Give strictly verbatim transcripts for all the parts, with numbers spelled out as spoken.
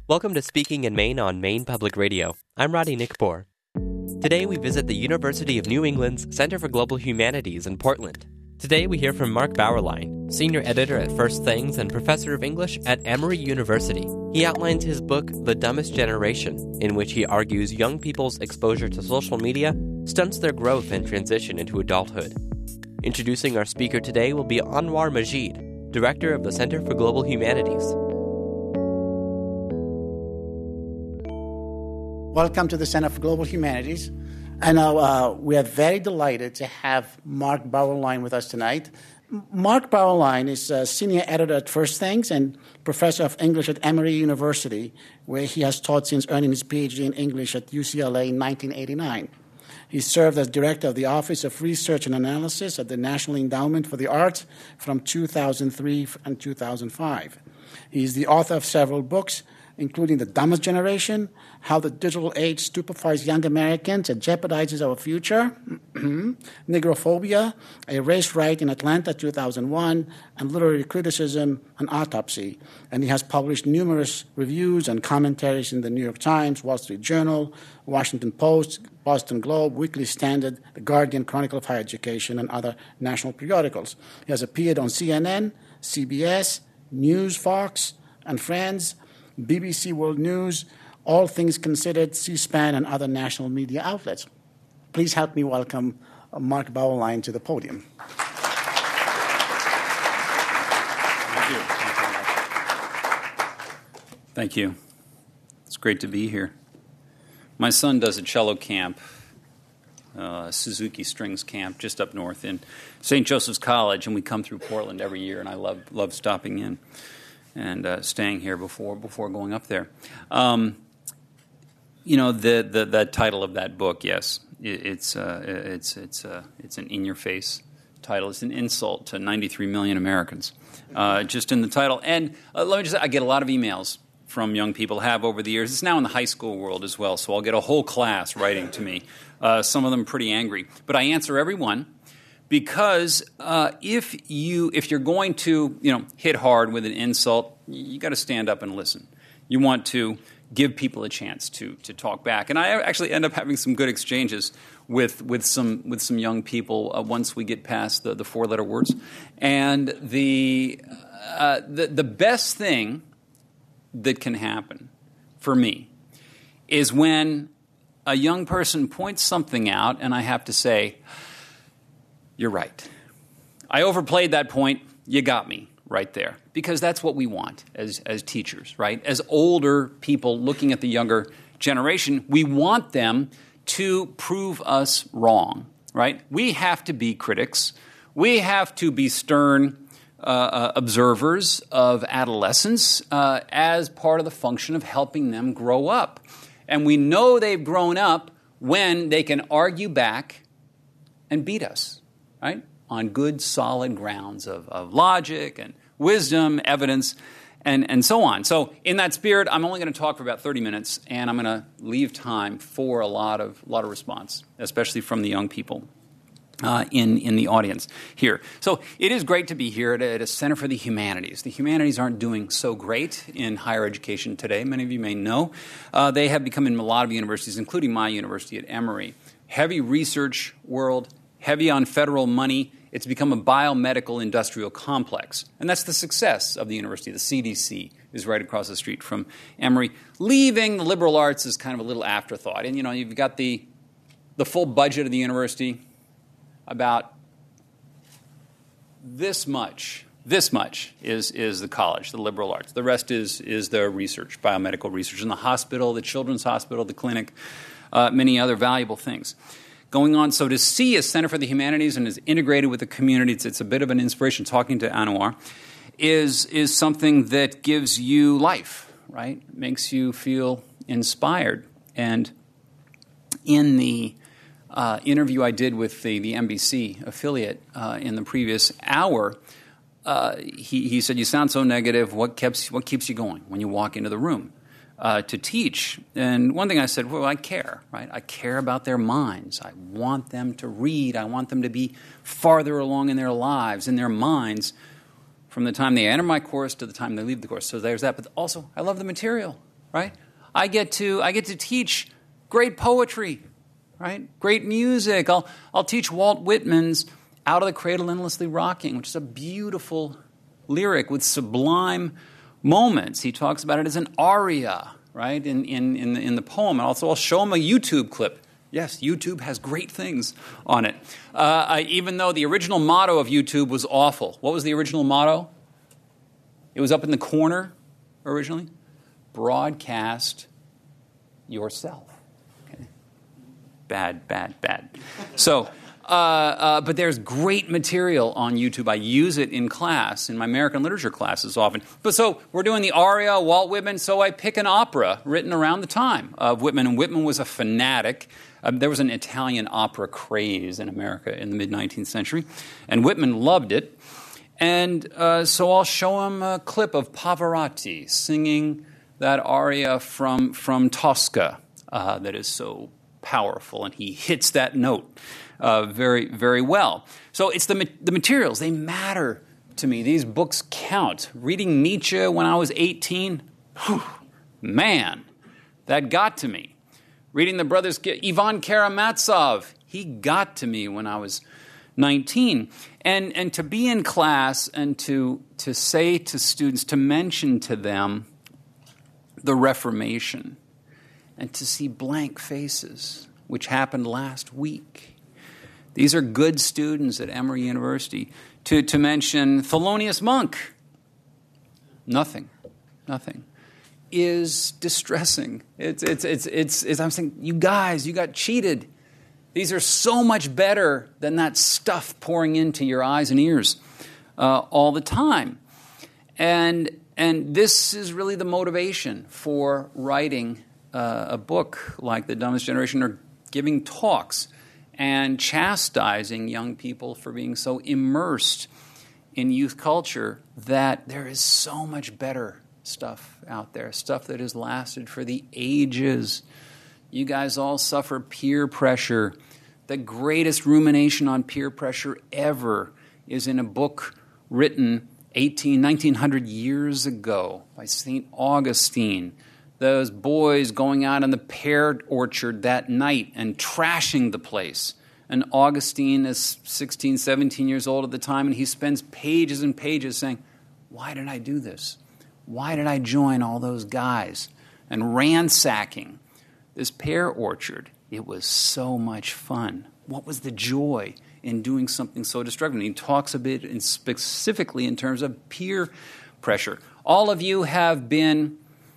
Welcome to Speaking in Maine on Maine Public Radio. I'm Roddy Nickbor. Today we visit the University of New England's Center for Global Humanities in Portland. Today we hear from Mark Bauerlein, senior editor at First Things and professor of English at Emory University. He outlines his book, The Dumbest Generation, in which he argues young people's exposure to social media stunts their growth and transition into adulthood. Introducing our speaker today will be Anwar Majid, director of the Center for Global Humanities. Welcome to the Center for Global Humanities. And uh, we are very delighted to have Mark Bauerlein with us tonight. Mark Bauerlein is a senior editor at First Things and professor of English at Emory University, where he has taught since earning his P H D in English at U C L A in nineteen eighty-nine. He served as director of the Office of Research and Analysis at the National Endowment for the Arts from two thousand three and two thousand five. He is the author of several books, including The Dumbest Generation, How the Digital Age Stupefies Young Americans and Jeopardizes Our Future, Negrophobia, A Race Riot in Atlanta, two thousand one, and Literary Criticism, An Autopsy. And he has published numerous reviews and commentaries in the New York Times, Wall Street Journal, Washington Post, Boston Globe, Weekly Standard, The Guardian, Chronicle of Higher Education, and other national periodicals. He has appeared on C N N, C B S, News, Fox, and Friends, B B C World News, All Things Considered, C-SPAN, and other national media outlets. Please help me welcome Mark Bauerlein to the podium. Thank you. Thank you. It's great to be here. My son does a cello camp, uh, Suzuki Strings Camp, just up north in Saint Joseph's College, and we come through Portland every year, and I love love stopping in and uh, staying here before before going up there. Um, you know, the, the the title of that book, yes, it, it's uh, it's it's uh, it's an in-your-face title. It's an insult to ninety-three million Americans, uh, just in the title. And uh, let me just say, I get a lot of emails from young people, have over the years. It's now in the high school world as well, so I'll get a whole class writing to me, uh, some of them pretty angry. But I answer every one. Because uh, if you if you're going to you know hit hard with an insult, you got to stand up and listen. You want to give people a chance to to talk back, and I actually end up having some good exchanges with with some with some young people uh, once we get past the, the four letter words. And the uh, the the best thing that can happen for me is when a young person points something out, and I have to say, you're right. I overplayed that point. You got me right there. Because that's what we want as, as teachers, right? As older people looking at the younger generation, we want them to prove us wrong, right? We have to be critics. We have to be stern uh, uh, observers of adolescence uh, as part of the function of helping them grow up. And we know they've grown up when they can argue back and beat us. Right? On good, solid grounds of, of logic and wisdom, evidence, and, and so on. So in that spirit, I'm only going to talk for about thirty minutes, and I'm going to leave time for a lot of lot of response, especially from the young people uh, in, in the audience here. So it is great to be here at a, at a Center for the Humanities. The humanities aren't doing so great in higher education today. Many of you may know. Uh, they have become in a lot of universities, including my university at Emory. Heavy research world, heavy on federal money. It's become a biomedical industrial complex. And that's the success of the university. The C D C is right across the street from Emory. Leaving the liberal arts is kind of a little afterthought. And, you know, you've got the the full budget of the university, about this much. This much is, is the college, the liberal arts. The rest is, is the research, biomedical research in the hospital, the children's hospital, the clinic, uh, many other valuable things going on. So to see a Center for the Humanities and is integrated with the community, it's, it's a bit of an inspiration. Talking to Anwar is is something that gives you life, right? Makes you feel inspired. And in the uh, interview I did with the, the N B C affiliate uh, in the previous hour, uh, he, he said, "You sound so negative. What keeps what keeps you going when you walk into the room?" Uh, to teach. And one thing I said, well, I care, right? I care about their minds. I want them to read. I want them to be farther along in their lives, in their minds, from the time they enter my course to the time they leave the course. So there's that. But also, I love the material. right? I get to I get to teach great poetry, right? Great music. I'll I'll teach Walt Whitman's Out of the Cradle Endlessly Rocking, which is a beautiful lyric with sublime moments. He talks about it as an aria, right, in in in the, in the poem. And also, I'll show him a YouTube clip. Yes, YouTube has great things on it. Uh, I, even though the original motto of YouTube was awful. What was the original motto? It was up in the corner originally. Broadcast yourself. Okay. Bad, bad, bad. So, uh, uh, but there's great material on YouTube. I use it in class, in my American literature classes often. But so we're doing the aria, Walt Whitman, so I pick an opera written around the time of Whitman. And Whitman was a fanatic. Um, there was an Italian opera craze in America in the mid-nineteenth century, and Whitman loved it. And uh, so I'll show him a clip of Pavarotti singing that aria from, from Tosca uh, that is so powerful, and he hits that note uh, very, very well. So it's the, the materials. They matter to me. These books count. Reading Nietzsche when I was eighteen, whew, man, that got to me. Reading the brothers, Ivan Karamazov, he got to me when I was nineteen. And and to be in class and to to say to students, to mention to them the Reformation, and to see blank faces, which happened last week. These are good students at Emory University. To, to mention Thelonious Monk, nothing, nothing, is distressing. It's, it's, it's, it's, it's, I'm saying, you guys, you got cheated. These are so much better than that stuff pouring into your eyes and ears uh, all the time. And and this is really the motivation for writing uh, a book like The Dumbest Generation, or giving talks and chastising young people for being so immersed in youth culture that there is so much better stuff out there, stuff that has lasted for the ages. You guys all suffer peer pressure. The greatest rumination on peer pressure ever is in a book written eighteen, nineteen hundred years ago by Saint Augustine. Those boys going out in the pear orchard that night and trashing the place. And Augustine is sixteen, seventeen years old at the time, and he spends pages and pages saying, why did I do this? Why did I join all those guys? And ransacking this pear orchard. It was so much fun. What was the joy in doing something so destructive? And he talks a bit in specifically in terms of peer pressure. All of you have been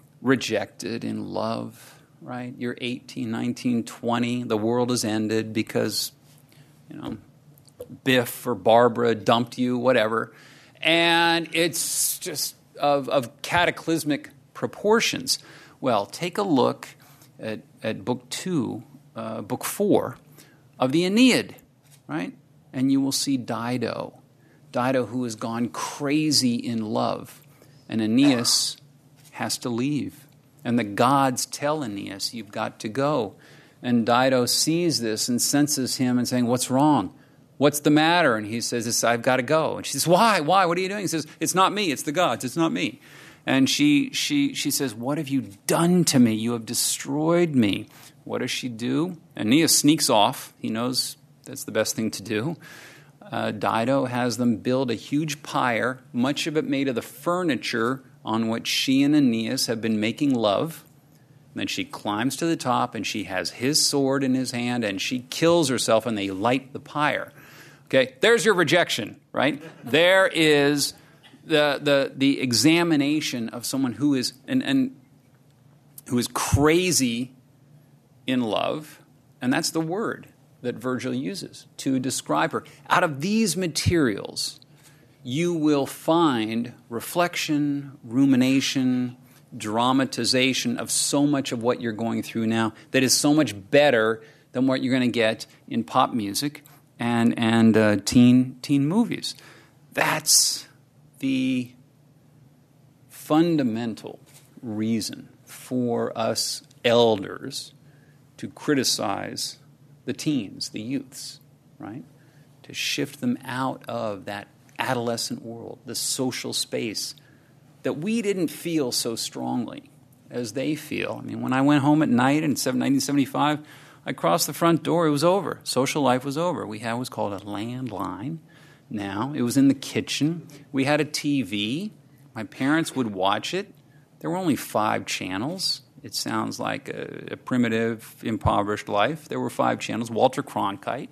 rejected in love, right? You're eighteen, nineteen, twenty. The world has ended because, you know, Biff or Barbara dumped you, whatever. And it's just of, of cataclysmic proportions. Well, take a look at, at book two, uh, book four of the Aeneid, right? And you will see Dido. Dido, who has gone crazy in love. And Aeneas has to leave. And the gods tell Aeneas, you've got to go. And Dido sees this and senses him and saying, what's wrong? What's the matter? And he says, I've got to go. And she says, why? Why? What are you doing? He says, it's not me. It's the gods. It's not me. And she she she says, what have you done to me? You have destroyed me. What does she do? Aeneas sneaks off. He knows that's the best thing to do. Uh, Dido has them build a huge pyre, much of it made of the furniture on which she and Aeneas have been making love. And then she climbs to the top, and she has his sword in his hand, and she kills herself, and they light the pyre. Okay, there's your rejection, right? There is the the the examination of someone who is and, and who is crazy in love, and that's the word that Virgil uses to describe her. Out of these materials, you will find reflection, rumination, dramatization of so much of what you're going through now that is so much better than what you're going to get in pop music and and uh, teen teen movies. That's the fundamental reason for us elders to criticize the teens, the youths, right? To shift them out of that adolescent world, the social space that we didn't feel so strongly as they feel. I mean, when I went home at night in nineteen seventy-five, I crossed the front door, it was over. Social life was over. We had what's called a landline now. It was in the kitchen. We had a T V. My parents would watch it. There were only five channels. It sounds like a, a primitive, impoverished life. There were five channels, Walter Cronkite,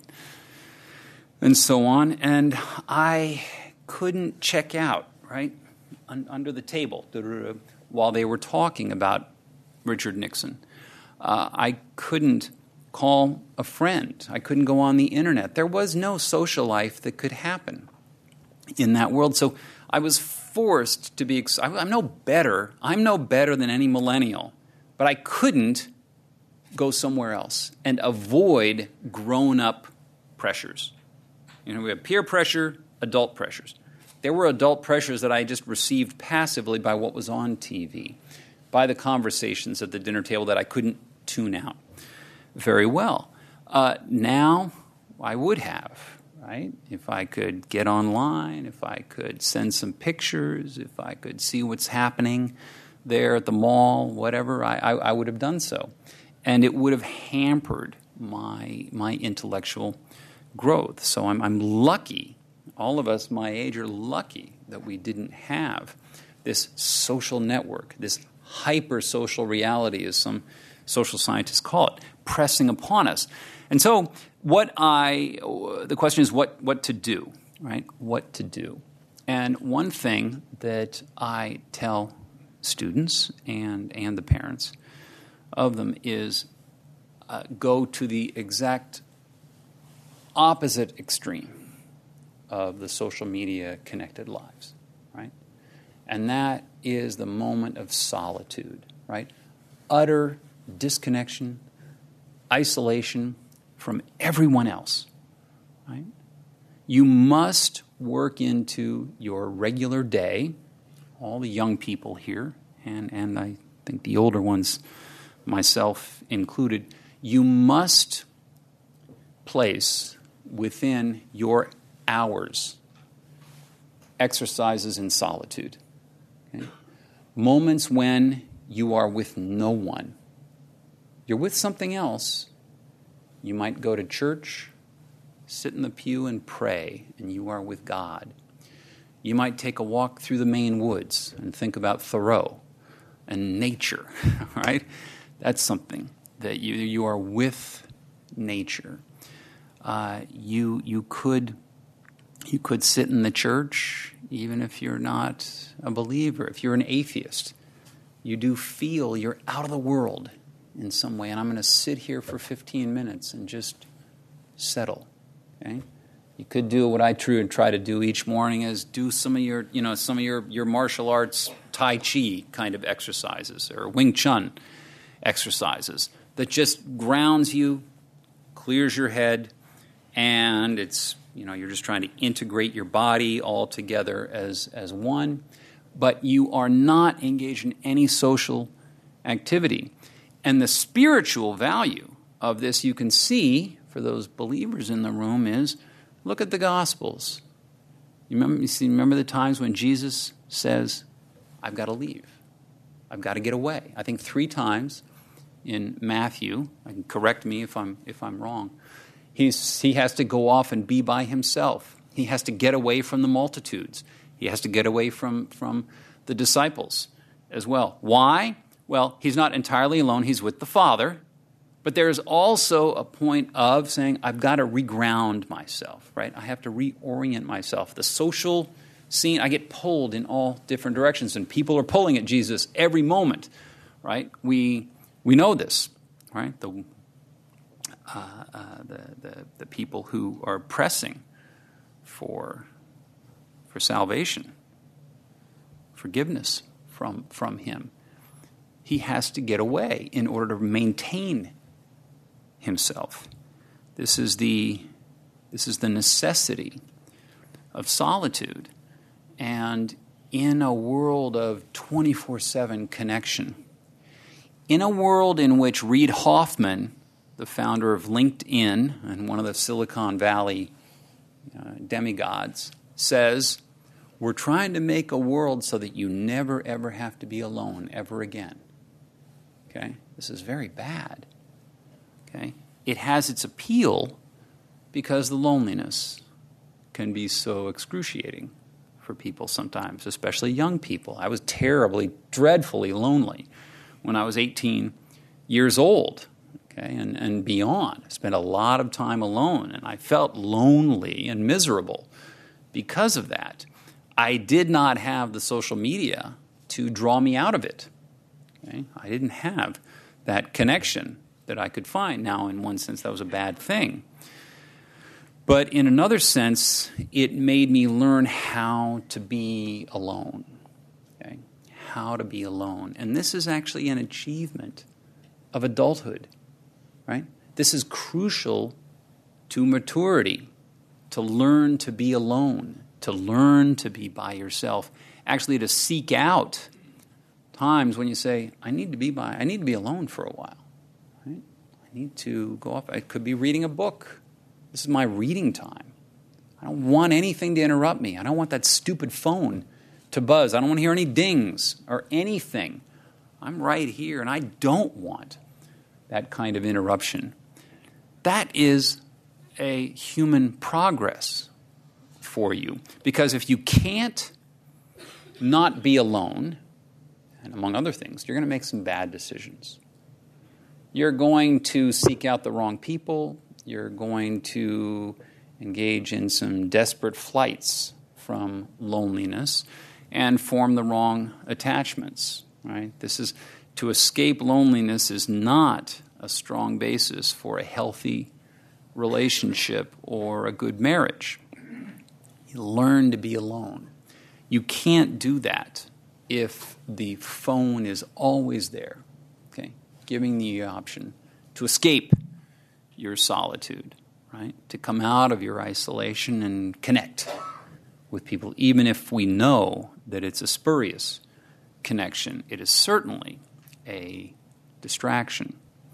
and so on. And I couldn't check out, right, un- under the table while they were talking about Richard Nixon. Uh, I couldn't call a friend. I couldn't go on the internet. There was no social life that could happen in that world. So I was forced to be ex- I'm no better. I'm no better than any millennial. But I couldn't go somewhere else and avoid grown-up pressures. You know, we have peer pressure, adult pressures. There were adult pressures that I just received passively by what was on T V, by the conversations at the dinner table that I couldn't tune out very well. Uh, now, I would have, right? If I could get online, if I could send some pictures, if I could see what's happening there at the mall, whatever, I, I, I would have done so. And it would have hampered my my intellectual growth. So I'm, I'm lucky, all of us my age are lucky that we didn't have this social network, this hyper-social reality, as some social scientists call it, pressing upon us. And so what I, the question is what, what to do, right? What to do. And one thing that I tell students and, and the parents of them is uh, go to the exact opposite extreme of the social media connected lives, right? And that is the moment of solitude, right? Utter disconnection, isolation from everyone else, right? You must work into your regular day, all the young people here, and, and I think the older ones, myself included, you must place within your hours exercises in solitude. Okay? Moments when you are with no one. You're with something else. You might go to church, sit in the pew and pray, and you are with God. You might take a walk through the Maine woods and think about Thoreau and nature, right? That's something that you you are with nature. Uh, you you could you could sit in the church even if you're not a believer. If you're an atheist, you do feel you're out of the world in some way, and I'm going to sit here for fifteen minutes and just settle. Okay? You could do what I try to do each morning is do some of your, you know, some of your, your martial arts Tai Chi kind of exercises or Wing Chun exercises that just grounds you, clears your head, and it's, you know, you're just trying to integrate your body all together as, as one, but you are not engaged in any social activity. And the spiritual value of this you can see for those believers in the room is, look at the Gospels. You remember, you see, remember the times when Jesus says, I've got to leave. I've got to get away. I think three times in Matthew, I can correct me if I'm if I'm wrong, he's, he has to go off and be by himself. He has to get away from the multitudes. He has to get away from, from the disciples as well. Why? Well, he's not entirely alone. He's with the Father. But there's also a point of saying, I've got to reground myself, right? I have to reorient myself. The social scene, I get pulled in all different directions, and people are pulling at Jesus every moment, right? We we know this, right? The uh, uh, the, the the people who are pressing for for salvation, forgiveness from from Him. He has to get away in order to maintain himself. This is the this is the necessity of solitude. And in a world of twenty-four seven connection, in a world in which Reid Hoffman, the founder of LinkedIn and one of the Silicon Valley uh, demigods, says, we're trying to make a world so that you never, ever have to be alone ever again. Okay? This is very bad. Okay? It has its appeal because the loneliness can be so excruciating for people sometimes, especially young people. I was terribly, dreadfully lonely when I was eighteen years old, okay, and, and beyond. I spent a lot of time alone, and I felt lonely and miserable because of that. I did not have the social media to draw me out of it. Okay? I didn't have that connection that I could find. Now, in one sense, that was a bad thing. But in another sense, it made me learn how to be alone. Okay? How to be alone. And this is actually an achievement of adulthood, right? This is crucial to maturity, to learn to be alone, to learn to be by yourself, actually to seek out times when you say, I need to be by, I need to be alone for a while. Right? I need to go off. I could be reading a book. This is my reading time. I don't want anything to interrupt me. I don't want that stupid phone to buzz. I don't want to hear any dings or anything. I'm right here, and I don't want that kind of interruption. That is a human progress for you. Because if you can't not be alone, and among other things, you're going to make some bad decisions. You're going to seek out the wrong people. You're going to engage in some desperate flights from loneliness and form the wrong attachments. Right? This is to escape loneliness is not a strong basis for a healthy relationship or a good marriage. You learn to be alone. You can't do that if the phone is always there, okay, giving the option to escape your solitude, right? To come out of your isolation and connect with people, even if we know that it's a spurious connection. It is certainly a distraction.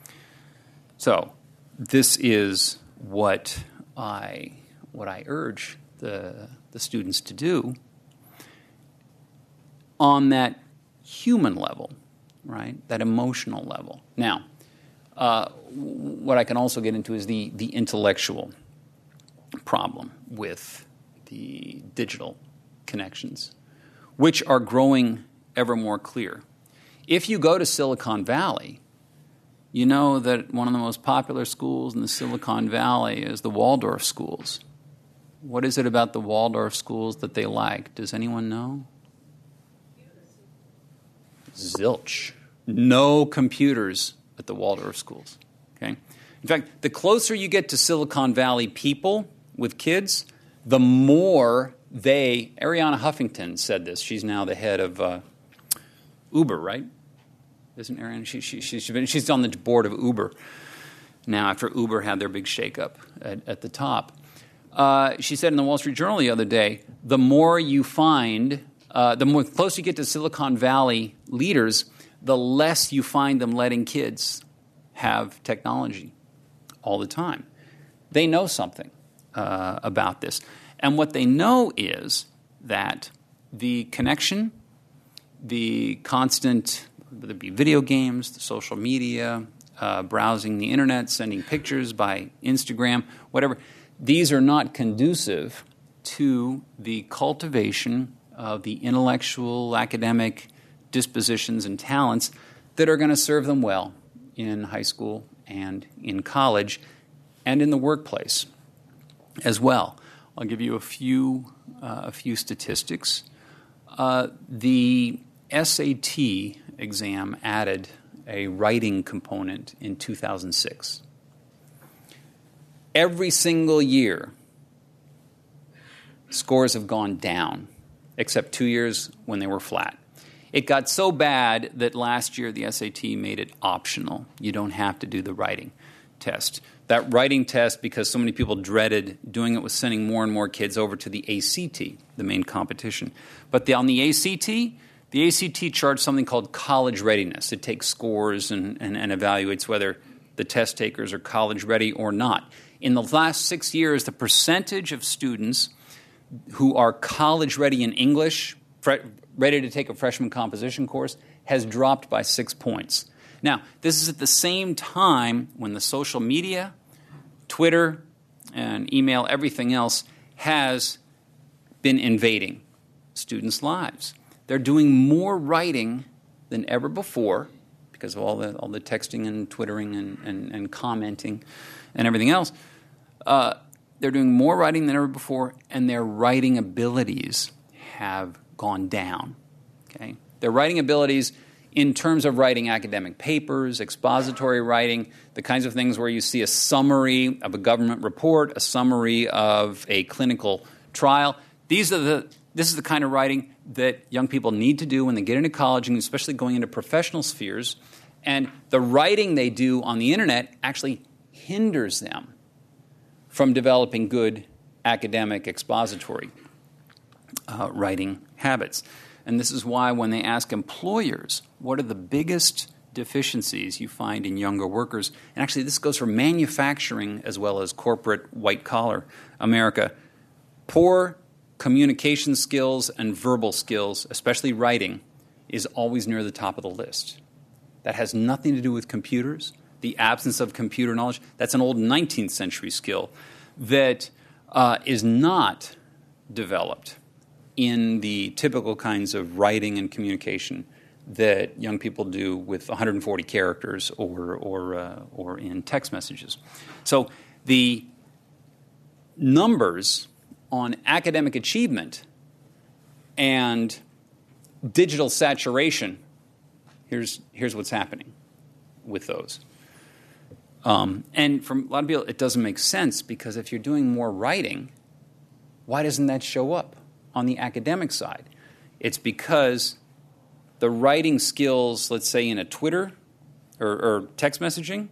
So this is what I what I urge the the students to do on that human level, right? That emotional level. Now, uh, what I can also get into is the the intellectual problem with the digital connections, which are growing ever more clear. If you go to Silicon Valley, you know that one of the most popular schools in the Silicon Valley is the Waldorf schools. What is it about the Waldorf schools that they like? Does anyone know? Zilch. No computers at the Waldorf schools. Okay? In fact, the closer you get to Silicon Valley people with kids, the more they... Arianna Huffington said this. She's now the head of uh, Uber, right? Isn't Arianna? She, she, she's, been, she's on the board of Uber now after Uber had their big shakeup at, at the top. Uh, she said in the Wall Street Journal the other day, the more you find... Uh, the more close you get to Silicon Valley leaders, the less you find them letting kids have technology all the time. They know something uh, about this. And what they know is that the connection, the constant, whether it be video games, the social media, uh, browsing the internet, sending pictures by Instagram, whatever, these are not conducive to the cultivation of the intellectual, academic dispositions and talents that are going to serve them well in high school and in college and in the workplace as well. I'll give you a few uh, a few statistics. Uh, the S A T exam added a writing component in two thousand six. Every single year, scores have gone down, except two years when they were flat. It got so bad that last year the S A T made it optional. You don't have to do the writing test. That writing test, because so many people dreaded doing it, was sending more and more kids over to the A C T, the main competition. But the, on the A C T, the A C T charts something called college readiness. It takes scores and, and, and evaluates whether the test takers are college ready or not. In the last six years, the percentage of students who are college ready in English, fre- ready to take a freshman composition course, has dropped by six points. Now, this is at the same time when the social media, Twitter, and email, everything else, has been invading students' lives. They're doing more writing than ever before because of all the all the texting and twittering and, and, and commenting and everything else. Uh, they're doing more writing than ever before, and their writing abilities have gone down. Okay, their writing abilities in terms of writing academic papers, expository writing, the kinds of things where you see a summary of a government report, a summary of a clinical trial. These are the this is the kind of writing that young people need to do when they get into college, and especially going into professional spheres. And the writing they do on the internet actually hinders them from developing good academic expository uh, writing habits. And this is why when they ask employers, what are the biggest deficiencies you find in younger workers, and actually this goes for manufacturing as well as corporate white-collar America, poor communication skills and verbal skills, especially writing, is always near the top of the list. That has nothing to do with computers, the absence of computer knowledge. That's an old nineteenth century skill that uh, is not developed in the typical kinds of writing and communication that young people do with one hundred forty characters or or uh, or in text messages. So the numbers on academic achievement and digital saturation, here's here's what's happening with those. Um, and for a lot of people, it doesn't make sense because if you're doing more writing, why doesn't that show up on the academic side? It's because the writing skills, let's say in a Twitter or, or text messaging,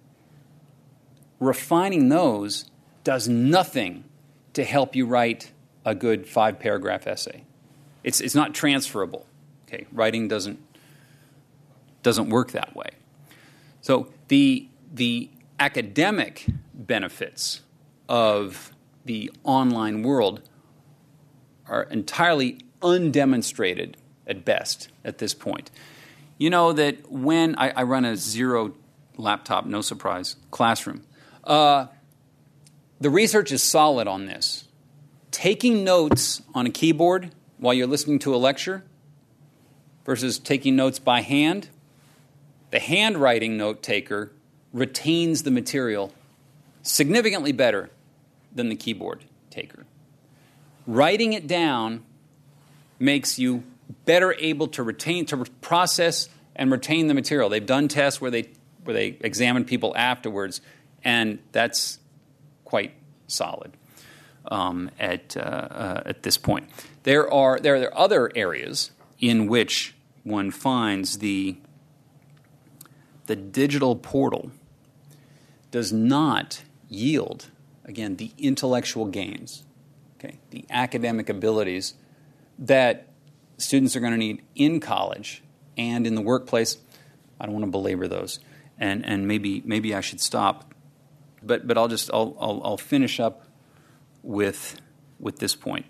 refining those does nothing to help you write a good five-paragraph essay. It's it's not transferable. Okay, writing doesn't doesn't work that way. So the the academic benefits of the online world are entirely undemonstrated at best at this point. You know that when I, I run a zero laptop, no surprise, classroom, uh, the research is solid on this. Taking notes on a keyboard while you're listening to a lecture versus taking notes by hand, the handwriting note taker retains the material significantly better than the keyboard taker. Writing it down makes you better able to retain, to process and retain the material. They've done tests where they where they examine people afterwards, and that's quite solid um, at uh, uh, at this point. There are there are other areas in which one finds the the digital portal does not yield, again, the intellectual gains, okay, the academic abilities that students are going to need in college and in the workplace. I don't want to belabor those, and and maybe maybe I should stop, but but I'll just I'll I'll, I'll finish up with with this point.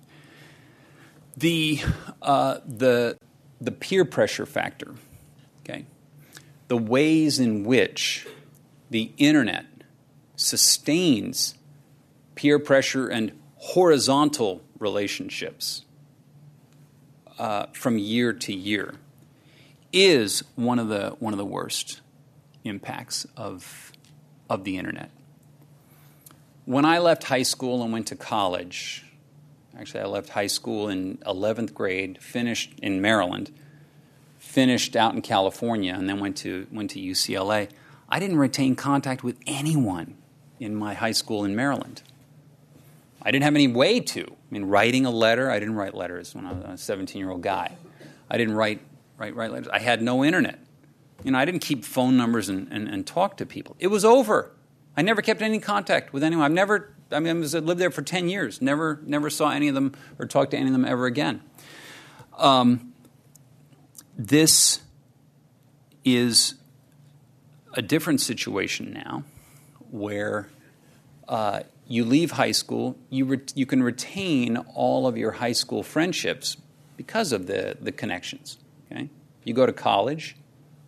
The uh, the the peer pressure factor, okay, the ways in which the internet sustains peer pressure and horizontal relationships uh, from year to year is one of the one of the worst impacts of of the internet. When I left high school and went to college, actually I left high school in eleventh grade, finished in Maryland, finished out in California, and then went to went to U C L A. I didn't retain contact with anyone in my high school in Maryland. I didn't have any way to. I mean, writing a letter, I didn't write letters when I was a seventeen-year-old guy. I didn't write write, write letters. I had no internet. You know, I didn't keep phone numbers and, and, and talk to people. It was over. I never kept any contact with anyone. I've never, I mean, I was, I lived there for ten years, never never saw any of them or talked to any of them ever again. Um, this is a different situation now where uh, you leave high school, you re- you can retain all of your high school friendships because of the, the connections. Okay, you go to college,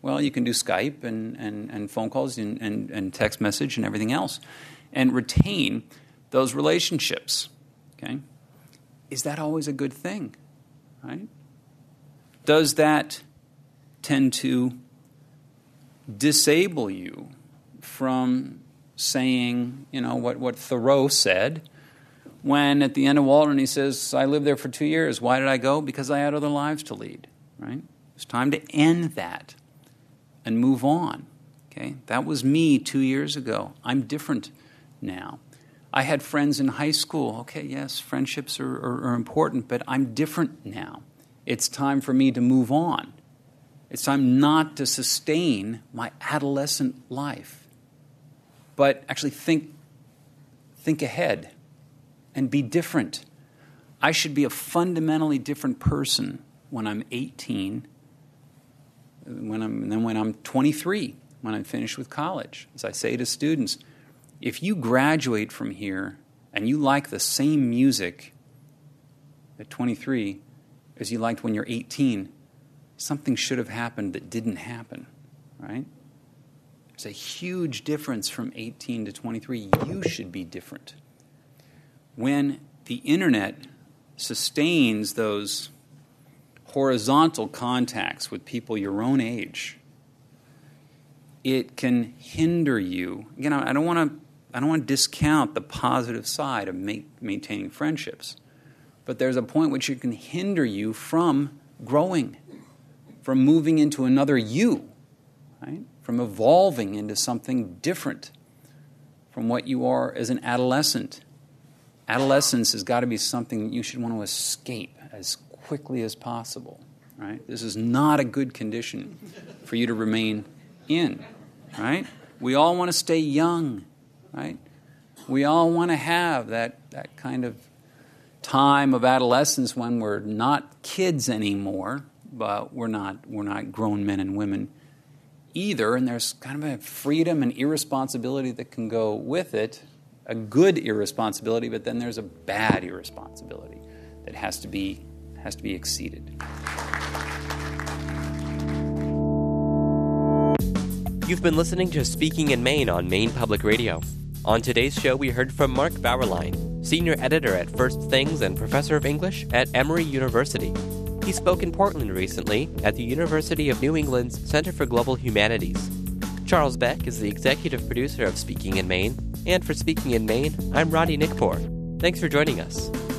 Well, you can do Skype and, and, and phone calls and, and, and text message and everything else and retain those relationships. Okay? Is that always a good thing? Right? Does that tend to disable you from saying, you know, what, what Thoreau said when at the end of Waldron he says, I lived there for two years. Why did I go? Because I had other lives to lead. Right? It's time to end that and move on. Okay? That was me two years ago. I'm different now. I had friends in high school. Okay, yes, friendships are, are, are important, but I'm different now. It's time for me to move on. It's time not to sustain my adolescent life, but actually think, think ahead and be different. I should be a fundamentally different person when I'm eighteen, when I'm, than when I'm twenty-three, when I'm finished with college. As I say to students, if you graduate from here and you like the same music at twenty-three as you liked when you're eighteen, something should have happened that didn't happen, right? There's a huge difference from eighteen to twenty-three. You should be different. When the internet sustains those horizontal contacts with people your own age, it can hinder you. Again, I don't want to I don't want to discount the positive side of ma- maintaining friendships, but there's a point which it can hinder you from growing, from moving into another you, right? From evolving into something different from what you are as an adolescent. Adolescence has got to be something that you should want to escape as quickly as possible, right? This is not a good condition for you to remain in, right? We all want to stay young, right? We all want to have that, that kind of time of adolescence when we're not kids anymore, but we're not we're not grown men and women either, and there's kind of a freedom and irresponsibility that can go with it, a good irresponsibility, but then there's a bad irresponsibility that has to be has to be exceeded. You've been listening to Speaking in Maine on Maine Public Radio. On today's show, we heard from Mark Bauerlein, Senior Editor at First Things and Professor of English at Emory University. He spoke in Portland recently at the University of New England's Center for Global Humanities. Charles Beck is the executive producer of Speaking in Maine, and for Speaking in Maine, I'm Roddy Nickpour. Thanks for joining us.